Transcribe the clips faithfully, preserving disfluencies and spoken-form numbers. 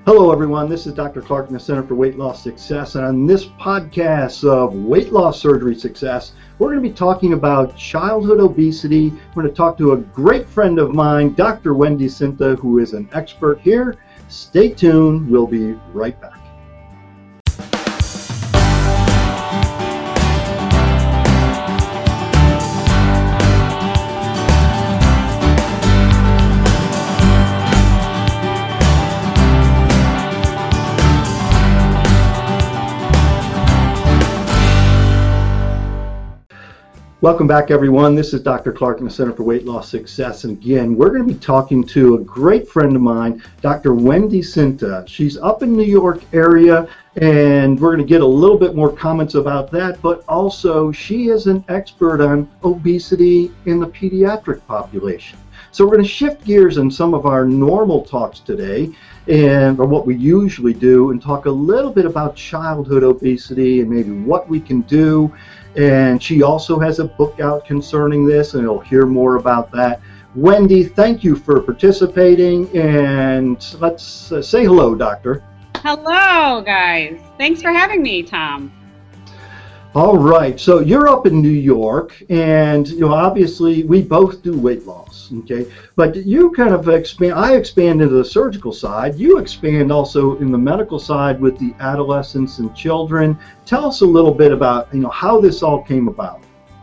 Hello everyone, this is Doctor Clark in the Center for Weight Loss Success, and on this podcast of weight loss surgery success, we're going to be talking about childhood obesity. We're going to talk to a great friend of mine, Doctor Wendy Cinta, who is an expert here. Stay tuned, we'll be right back. Welcome back, everyone. This is Doctor Clark in the Center for Weight Loss Success. And again, we're going to be talking to a great friend of mine, Doctor Wendy Cinta. She's up in New York area, and we're going to get a little bit more comments about that. But also, she is an expert on obesity in the pediatric population. So we're going to shift gears in some of our normal talks today, and or what we usually do, and talk a little bit about childhood obesity and maybe what we can do. And she also has a book out concerning this, and you'll hear more about that. Wendy, thank you for participating, and let's uh, say hello, doctor. Hello, guys. Thanks for having me, Tom. All right, so you're up in New York, and you know, obviously we both do weight loss, okay? But you kind of expand, I expand into the surgical side, you expand also in the medical side with the adolescents and children. Tell us a little bit about, you know, how this all came about.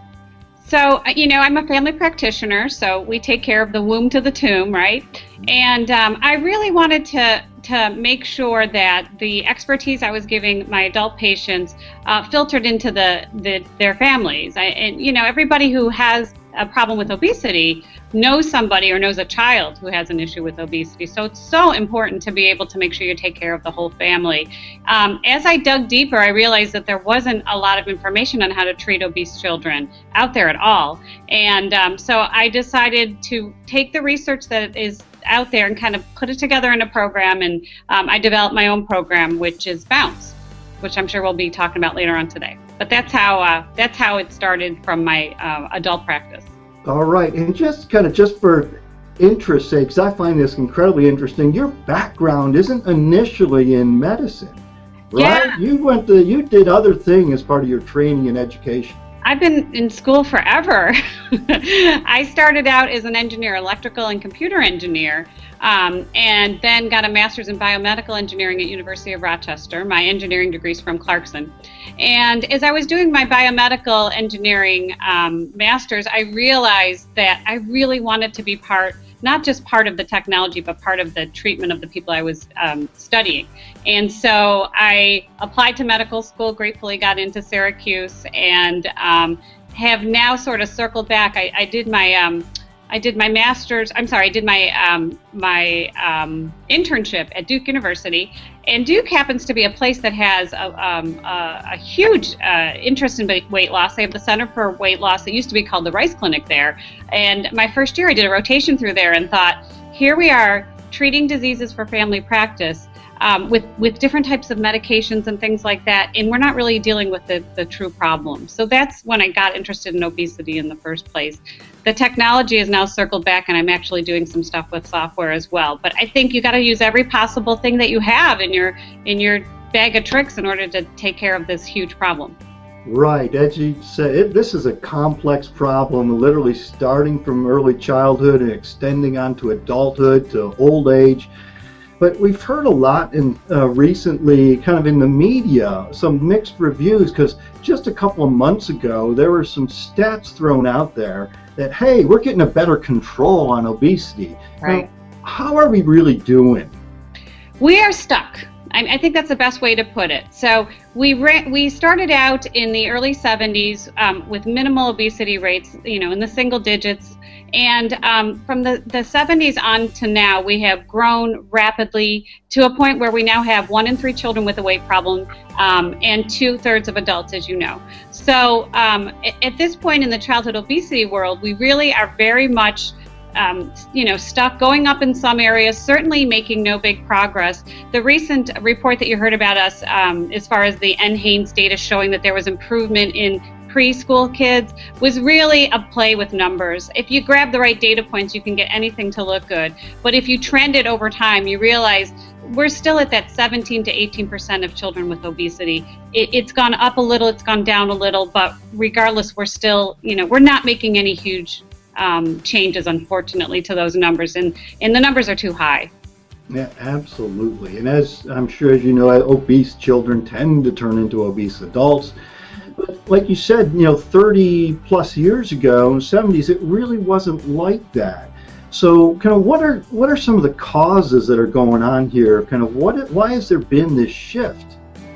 So, you know, I'm a family practitioner, so we take care of the womb to the tomb, right? And um, I really wanted to to make sure that the expertise I was giving my adult patients uh, filtered into the, the their families. I, and you know, everybody who has a problem with obesity knows somebody or knows a child who has an issue with obesity. So it's so important to be able to make sure you take care of the whole family. Um, as I dug deeper, I realized that there wasn't a lot of information on how to treat obese children out there at all. And um, so I decided to take the research that is out there and kind of put it together in a program, and um, I developed my own program, which is Bounce, which I'm sure we'll be talking about later on today. But that's how uh, that's how it started from my uh, adult practice. All right, and just kind of just for interest's sake, because I find this incredibly interesting, your background isn't initially in medicine, right? Yeah. You went to, you did other things as part of your training and education. I've been in school forever. I started out as an engineer, electrical and computer engineer, um, and then got a master's in biomedical engineering at University of Rochester. My engineering degree's from Clarkson. And as I was doing my biomedical engineering um, master's, I realized that I really wanted to be part, not just part of the technology, but part of the treatment of the people I was um, studying. And so I applied to medical school, gratefully got into Syracuse, and um, have now sort of circled back. I, I did my um, I did my master's, I'm sorry, I did my um, my um, internship at Duke University. And Duke happens to be a place that has a, um, a, a huge uh, interest in weight loss. They have the Center for Weight Loss. It used to be called the Rice Clinic there. And my first year I did a rotation through there and thought, here we are treating diseases for family practice um, with, with different types of medications and things like that. And we're not really dealing with the, the true problem. So that's when I got interested in obesity in the first place. The technology is now circled back, and I'm actually doing some stuff with software as well. But I think you got to use every possible thing that you have in your in your bag of tricks in order to take care of this huge problem. Right, as you said, it, this is a complex problem, literally starting from early childhood and extending on to adulthood, to old age. But we've heard a lot in uh, recently, kind of in the media, some mixed reviews, because just a couple of months ago, there were some stats thrown out there that, hey, we're getting a better control on obesity. Right. Now, how are we really doing? We are stuck. I, I think that's the best way to put it. So we ran, we started out in the early seventies um, with minimal obesity rates, you know, in the single digits. And um, from the, the seventies on to now, we have grown rapidly to a point where we now have one in three children with a weight problem um, and two-thirds of adults, as you know. So um, at, at this point in the childhood obesity world, we really are very much Um, you know, stuck, going up in some areas, certainly making no big progress. The recent report that you heard about us, um, as far as the NHANES data showing that there was improvement in preschool kids, was really a play with numbers. If you grab the right data points, you can get anything to look good. But if you trend it over time, you realize we're still at that seventeen to eighteen percent of children with obesity. It, it's gone up a little, it's gone down a little, but regardless, we're still, you know, we're not making any huge um, changes, unfortunately, to those numbers, and, and the numbers are too high. Yeah, absolutely. And as I'm sure as you know, obese children tend to turn into obese adults. But like you said, you know, thirty plus years ago, seventies, it really wasn't like that. So kind of what are what are some of the causes that are going on here? Kind of what why has there been this shift?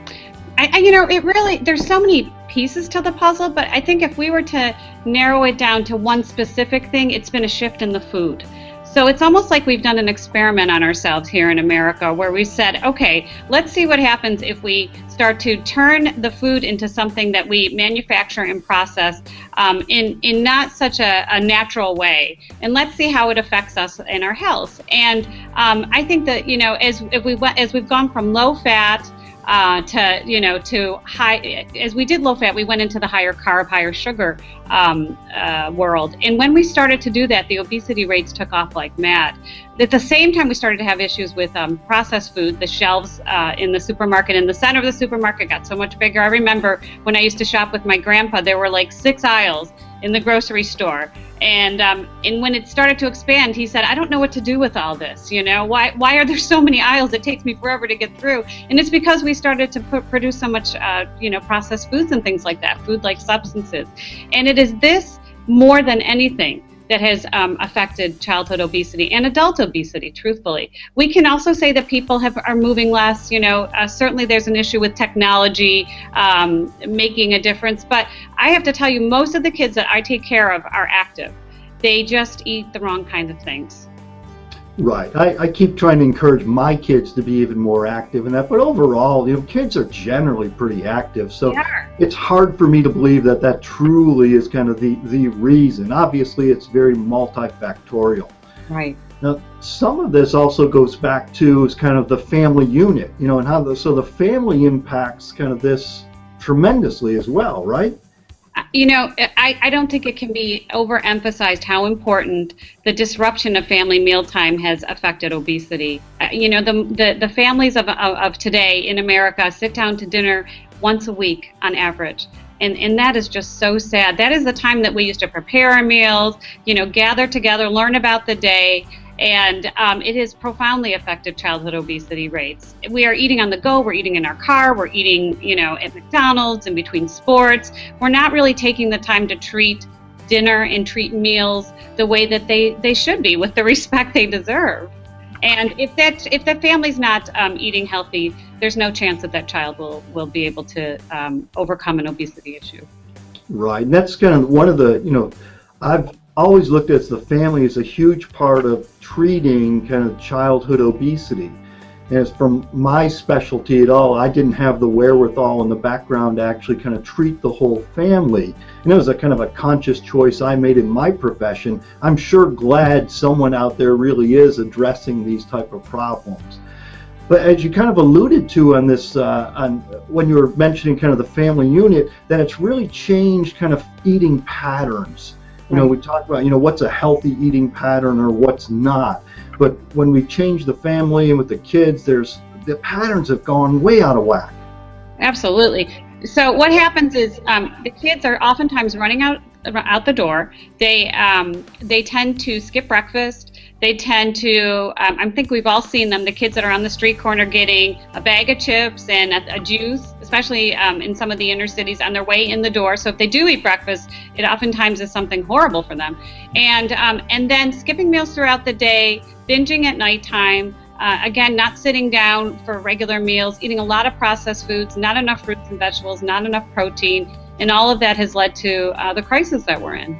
I, I you know, it really, there's so many pieces to the puzzle, but I think if we were to narrow it down to one specific thing, it's been a shift in the food. So it's almost like we've done an experiment on ourselves here in America where we said, okay, let's see what happens if we start to turn the food into something that we manufacture and process um, in, in not such a, a natural way. And let's see how it affects us in our health. And um, I think that, you know, as, if we, as we've gone from low fat Uh, to, you know, to high, as we did low fat, we went into the higher carb, higher sugar um, uh, world. And when we started to do that, the obesity rates took off like mad. At the same time, we started to have issues with um, processed food. The shelves uh, in the supermarket, in the center of the supermarket, got so much bigger. I remember when I used to shop with my grandpa, there were like six aisles in the grocery store. And um, and when it started to expand, he said, I don't know what to do with all this. You know, why why are there so many aisles? It takes me forever to get through. And it's because we started to put, produce so much, uh, you know, processed foods and things like that, food-like substances. And it is this more than anything that has um, affected childhood obesity and adult obesity, truthfully. We can also say that people have, are moving less. You know, uh, certainly there's an issue with technology um, making a difference, but I have to tell you, most of the kids that I take care of are active. They just eat the wrong kind of things. Right. I, I keep trying to encourage my kids to be even more active in that, but overall, you know, kids are generally pretty active. So it's hard for me to believe that that truly is kind of the, the reason. Obviously, it's very multifactorial. Right. Now, some of this also goes back to is kind of the family unit, you know, and how the, so the family impacts kind of this tremendously as well, right? You know, I, I don't think it can be overemphasized how important the disruption of family mealtime has affected obesity. Uh, you know, the, the, the families of, of, of today in America sit down to dinner once a week on average. And, and that is just so sad. That is the time that we used to prepare our meals, you know, gather together, learn about the day. And um, it has profoundly affected childhood obesity rates. We are eating on the go, we're eating in our car, we're eating, you know, at McDonald's, in between sports. We're not really taking the time to treat dinner and treat meals the way that they, they should be, with the respect they deserve. And if that if that family's not um, eating healthy, there's no chance that that child will, will be able to um, overcome an obesity issue. Right, and that's kind of one of the, you know, I've always looked at the family as a huge part of treating kind of childhood obesity. And as from my specialty at all, I didn't have the wherewithal in the background to actually kind of treat the whole family. And it was a kind of a conscious choice I made in my profession. I'm sure glad someone out there really is addressing these type of problems. But as you kind of alluded to on this, uh, on when you were mentioning kind of the family unit, that it's really changed kind of eating patterns. You know, we talk about, you know, what's a healthy eating pattern or what's not. But when we change the family and with the kids, there's the patterns have gone way out of whack. Absolutely. So what happens is um, the kids are oftentimes running out out the door. They um, they tend to skip breakfast. They tend to, um, I think we've all seen them, the kids that are on the street corner getting a bag of chips and a, a juice, especially um, in some of the inner cities, on their way in the door. So if they do eat breakfast, it oftentimes is something horrible for them. And, um, and then skipping meals throughout the day, binging at nighttime, uh, again, not sitting down for regular meals, eating a lot of processed foods, not enough fruits and vegetables, not enough protein, and all of that has led to uh, the crisis that we're in.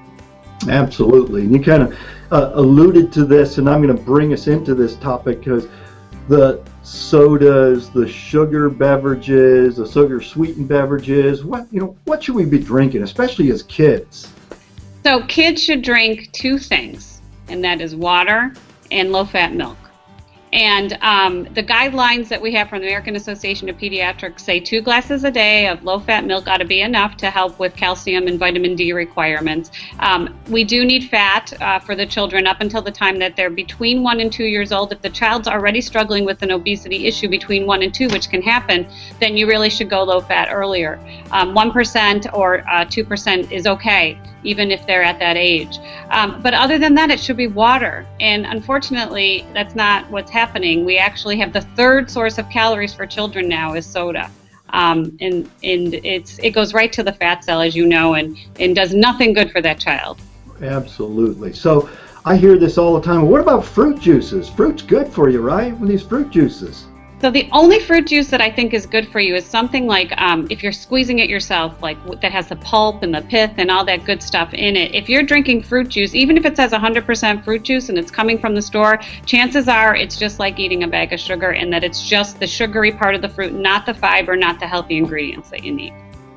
Absolutely. And you kind of uh, alluded to this, and I'm going to bring us into this topic because the sodas, the sugar beverages, the sugar sweetened beverages, what, you know, what should we be drinking, especially as kids? So kids should drink two things, and that is water and low-fat milk. And um, the guidelines that we have from the American Association of Pediatrics say two glasses a day of low-fat milk ought to be enough to help with calcium and vitamin D requirements. Um, we do need fat uh, for the children up until the time that they're between one and two years old. If the child's already struggling with an obesity issue between one and two, which can happen, then you really should go low-fat earlier. Um, one percent or uh, two percent is okay, even if they're at that age. Um, but other than that, it should be water. And unfortunately, that's not what's happening. We actually have the third source of calories for children now is soda. Um, and and it's it goes right to the fat cell, as you know, and, and does nothing good for that child. Absolutely. So I hear this all the time. What about fruit juices? Fruit's good for you, right? With these fruit juices. So the only fruit juice that I think is good for you is something like um, if you're squeezing it yourself, like that has the pulp and the pith and all that good stuff in it. If you're drinking fruit juice, even if it says one hundred percent fruit juice and it's coming from the store, chances are it's just like eating a bag of sugar, and that it's just the sugary part of the fruit, not the fiber, not the healthy ingredients that you need.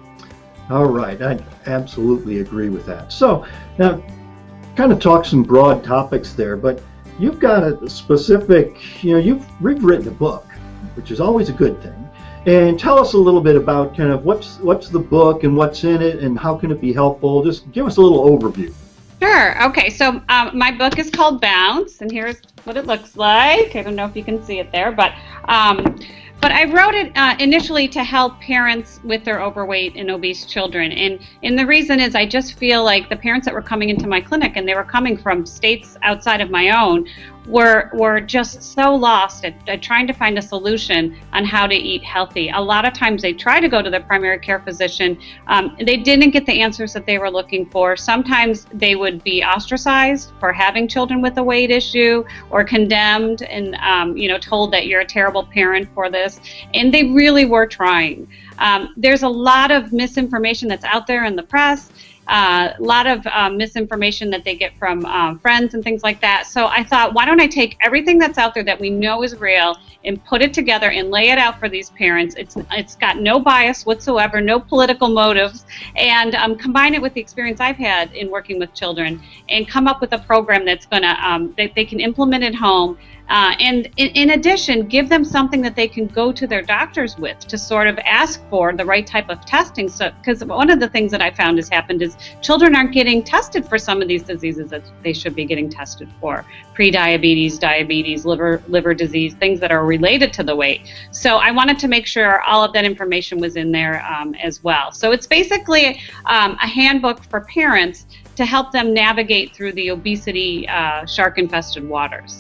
All right, I absolutely agree with that. So now, kind of talk some broad topics there, but you've got a specific, you know, you've, you've written a book, which is always a good thing. And tell us a little bit about kind of what's what's the book and what's in it and how can it be helpful. Just give us a little overview. Sure. Okay. So um, my book is called Bounce, and here's what it looks like. I don't know if you can see it there, but um, but I wrote it uh, initially to help parents with their overweight and obese children. And and the reason is I just feel like the parents that were coming into my clinic, and they were coming from states outside of my own, were were just so lost at, at trying to find a solution on how to eat healthy. A lot of times they try to go to their primary care physician. Um, they didn't get the answers that they were looking for. Sometimes they would be ostracized for having children with a weight issue, or condemned and um, you know told that you're a terrible parent for this. And they really were trying. Um, there's a lot of misinformation that's out there in the press. Uh, a lot of um, misinformation that they get from um, friends and things like that. So I thought, why don't I take everything that's out there that we know is real and put it together and lay it out for these parents. It's it's got no bias whatsoever, no political motives, and um, combine it with the experience I've had in working with children, and come up with a program that's going to um, that they can implement at home. Uh, and in, in addition, give them something that they can go to their doctors with to sort of ask for the right type of testing. So, because one of the things that I found has happened is children aren't getting tested for some of these diseases that they should be getting tested for: pre-diabetes, diabetes, liver liver disease, things that are related to the weight. So I wanted to make sure all of that information was in there um, as well. So it's basically um, a handbook for parents to help them navigate through the obesity uh, shark-infested waters.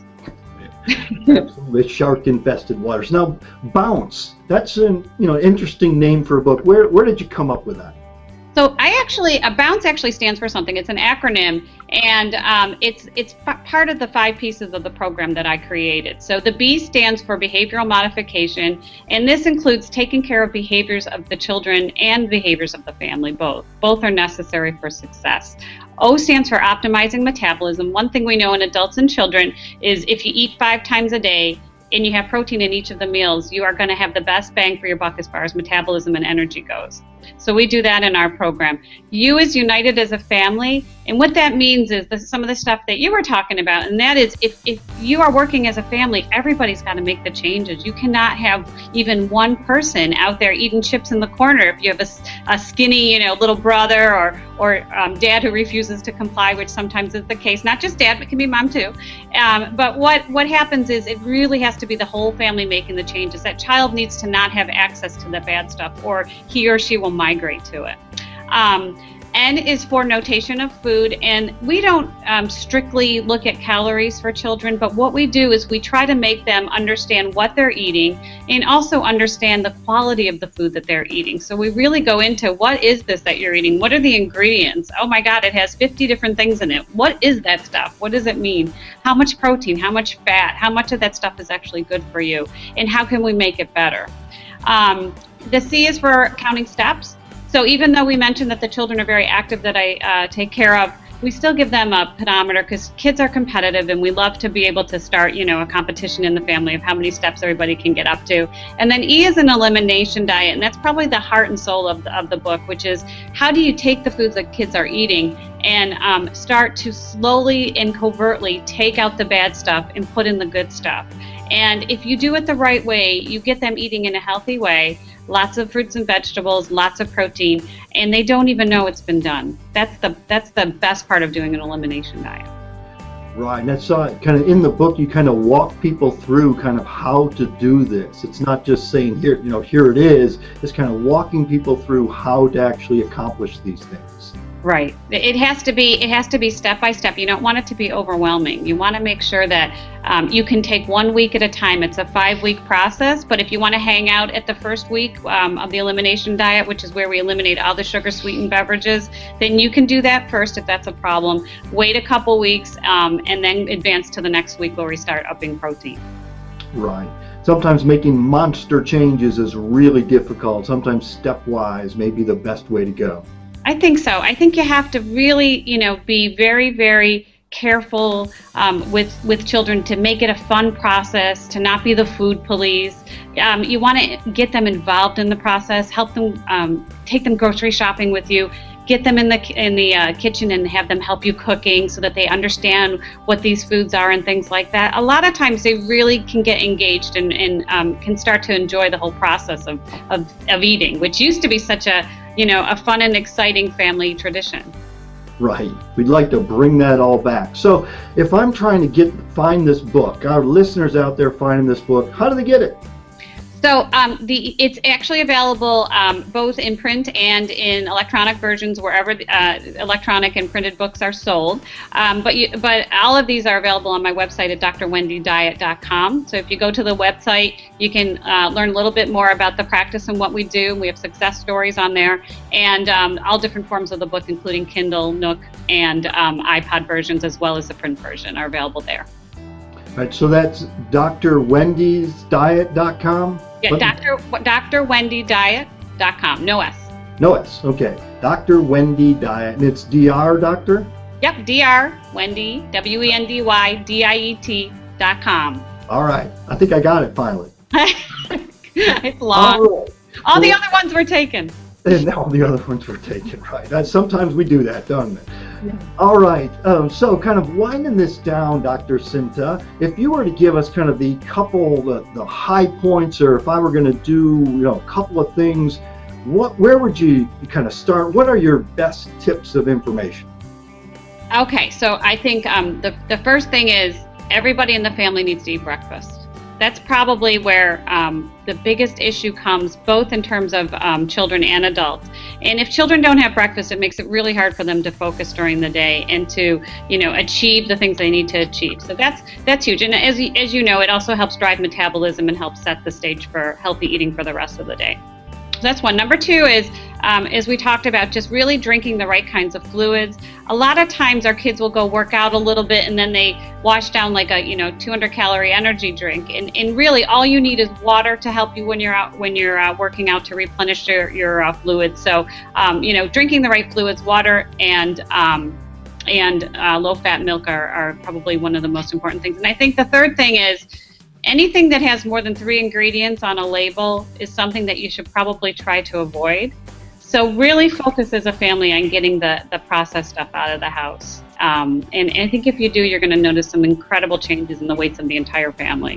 Absolutely, shark-infested waters. Now, Bounce, that's an you know interesting name for a book. Where where did you come up with that? So I actually, a Bounce actually stands for something. It's an acronym, and um, it's it's part of the five pieces of the program that I created. So the B stands for behavioral modification, and this includes taking care of behaviors of the children and behaviors of the family, both. Both are necessary for success. O stands for optimizing metabolism. One thing we know in adults and children is if you eat five times a day and you have protein in each of the meals, you are going to have the best bang for your buck as far as metabolism and energy goes. So we do that in our program. U is united as a family, and what that means is the, some of the stuff that you were talking about, and that is if, if you are working as a family, everybody's got to make the changes. You cannot have even one person out there eating chips in the corner if you have a, a skinny, you know, little brother or or um, dad who refuses to comply, which sometimes is the case. Not just dad, but it can be mom too. Um, but what, what happens is it really has to be the whole family making the changes. That child needs to not have access to the bad stuff, or he or she will migrate to it. Um, N is for notation of food, and we don't um, strictly look at calories for children, but what we do is we try to make them understand what they're eating and also understand the quality of the food that they're eating. So we really go into, what is this that you're eating? What are the ingredients? Oh my God, it has fifty different things in it. What is that stuff? What does it mean? How much protein? How much fat? How much of that stuff is actually good for you? And how can we make it better? Um, the C is for counting steps. So even though we mentioned that the children are very active that I uh, take care of, we still give them a pedometer because kids are competitive, and we love to be able to start, you know, a competition in the family of how many steps everybody can get up to. And then E is an elimination diet, and that's probably the heart and soul of the, of the book, which is how do you take the foods that kids are eating and um, start to slowly and covertly take out the bad stuff and put in the good stuff. And if you do it the right way, you get them eating in a healthy way, lots of fruits and vegetables, lots of protein, and they don't even know it's been done. That's the that's the best part of doing an elimination diet. Right, and that's uh, kind of in the book. You kind of walk people through kind of how to do this. It's not just saying here, you know, here it is. It's kind of walking people through how to actually accomplish these things. Right. It has to be it has to be step by step. You don't want it to be overwhelming. You want to make sure that um, you can take one week at a time. It's a five week process, but if you want to hang out at the first week um, of the elimination diet, which is where we eliminate all the sugar sweetened beverages, then you can do that first if that's a problem. Wait a couple weeks um, and then advance to the next week where we start upping protein. Right. Sometimes making monster changes is really difficult. Sometimes stepwise may be the best way to go. I think so. I think you have to really, you know, be very, very careful um, with with children to make it a fun process, to not be the food police. Um, you want to get them involved in the process, help them, um, take them grocery shopping with you, get them in the in the uh, kitchen and have them help you cooking so that they understand what these foods are and things like that. A lot of times they really can get engaged and, and um, can start to enjoy the whole process of, of, of eating, which used to be such a you know, a fun and exciting family tradition. Right. We'd like to bring that all back. So if I'm trying to get find this book, our listeners out there finding this book, how do they get it? So um, the it's actually available um, both in print and in electronic versions wherever uh, electronic and printed books are sold. Um, but you, but all of these are available on my website at D R wendy diet dot com. So if you go to the website, you can uh, learn a little bit more about the practice and what we do. We have success stories on there, and um, all different forms of the book, including Kindle, Nook, and um, iPod versions, as well as the print version, are available there. All right, so that's D R wendy's diet dot com? Yeah, Doctor D R wendy diet dot com, no S. No S, okay. D R Wendy Diet, and it's D R, doctor? Yep, D R Wendy, W E N D Y D I E T dot com. All right, I think I got it finally. It's long. All, right. all well, the other ones were taken. And all the other ones were taken, right. That, sometimes we do that, don't we? Yeah. All right, um, so kind of winding this down, Doctor Cinta, if you were to give us kind of the couple, the, the high points, or if I were going to do, you know, a couple of things, what, where would you kind of start? What are your best tips of information? Okay, so I think um, the, the first thing is everybody in the family needs to eat breakfast. That's probably where um, the biggest issue comes, both in terms of um, children and adults. And if children don't have breakfast, it makes it really hard for them to focus during the day and to, you know, achieve the things they need to achieve. So that's that's huge. And as as you know, it also helps drive metabolism and helps set the stage for healthy eating for the rest of the day. So that's one. Number two is, um, as we talked about, just really drinking the right kinds of fluids. A lot of times our kids will go work out a little bit and then they wash down like a, you know, two hundred calorie energy drink. And, and really all you need is water to help you when you're out, when you're uh, working out, to replenish your, your uh, fluids. So, um, you know, drinking the right fluids, water and, um, and uh, low-fat milk are, are probably one of the most important things. And I think the third thing is, anything that has more than three ingredients on a label is something that you should probably try to avoid. So really focus as a family on getting the, the processed stuff out of the house. Um, and, and I think if you do, you're going to notice some incredible changes in the weights of the entire family.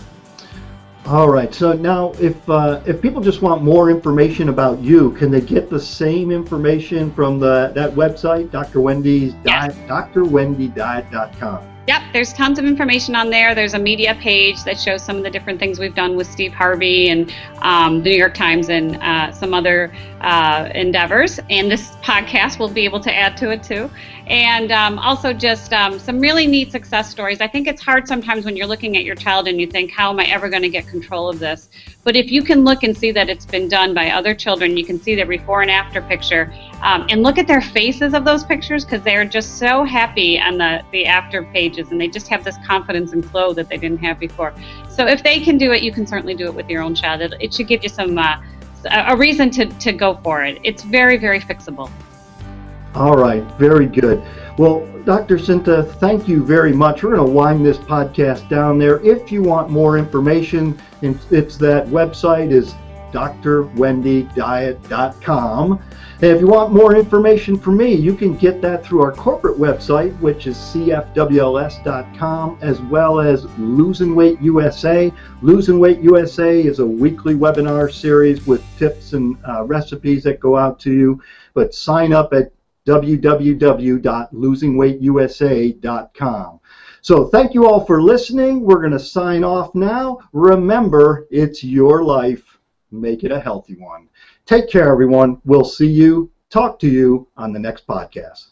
All right, so now if uh, if people just want more information about you, can they get the same information from the that website, Doctor Wendy's Diet, Yes. D R wendy diet dot com? Yep, there's tons of information on there. There's a media page that shows some of the different things we've done with Steve Harvey and um, the New York Times and uh, some other uh, endeavors. And this podcast will be able to add to it too. And um, also just um, some really neat success stories. I think it's hard sometimes when you're looking at your child and you think, how am I ever going to get control of this? But if you can look and see that it's been done by other children, you can see the before and after picture, um, and look at their faces of those pictures, because they're just so happy on the, the after pages, and they just have this confidence and flow that they didn't have before. So if they can do it, you can certainly do it with your own child. It, it should give you some uh, a reason to, to go for it. It's very, very fixable. All right, very good. Well, Doctor Cinta, thank you very much. We're going to wind this podcast down there. If you want more information, it's that website is d r wendy diet dot com. And if you want more information from me, you can get that through our corporate website, which is c f w l s dot com, as well as Losing Weight U S A. Losing Weight U S A is a weekly webinar series with tips and uh, recipes that go out to you. But sign up at w w w dot losing weight u s a dot com. So thank you all for listening. We're going to sign off now. Remember, it's your life. Make it a healthy one. Take care, everyone. We'll see you, talk to you on the next podcast.